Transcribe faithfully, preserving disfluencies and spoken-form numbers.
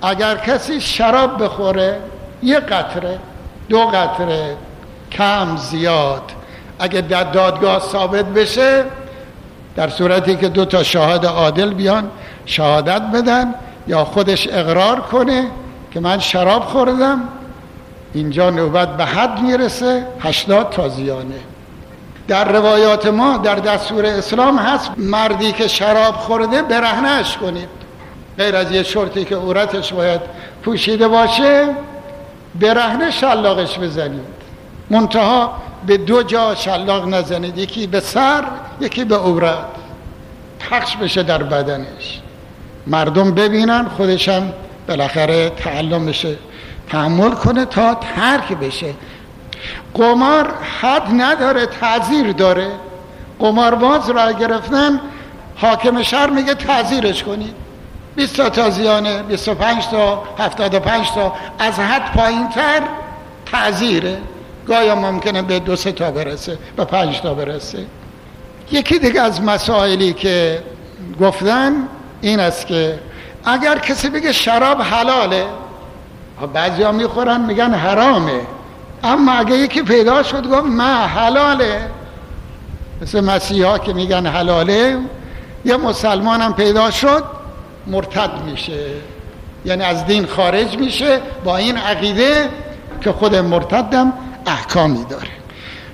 اگر کسی شراب بخوره، یه قطره، دو قطره، کم زیاد، اگه در دادگاه ثابت بشه، در صورتی که دو تا شاهد عادل بیان شهادت بدن یا خودش اقرار کنه که من شراب خوردم، اینجا نوبت به حد میرسه، هشتاد تازیانه. در روایات ما در دستور اسلام هست مردی که شراب خورده برهنه‌اش کنید، غیر از یه شرطی که عورتش باید پوشیده باشه، برهنه شلاقش بزنید، منتها به دو جا شلاق نزنید، یکی به سر یکی به عورت، پخش بشه در بدنش، مردم ببینن، خودشم بالاخره تعلم بشه، تحمل کنه تا ترک بشه. قمار حد نداره، تعزیر داره. قمارباز را گرفتن، حاکم شهر میگه تعزیرش کنید، بیست تا تازیانه، بیست و پنج تا، هفتاد و پنج تا، از حد پایین تر تعزیره، گاهی ممکنه به دو سه تا برسه، به پنج تا برسه. یکی دیگه از مسائلی که گفتن این است که اگر کسی بگه شراب حلاله، بعضی ها میخورن میگن حرامه، اما اگه یکی پیدا شد گفت ما حلاله، مثل مسیحا که میگن حلاله، یه مسلمان هم پیدا شد مرتد میشه، یعنی از دین خارج میشه با این عقیده که خود مرتدم احکامی داره.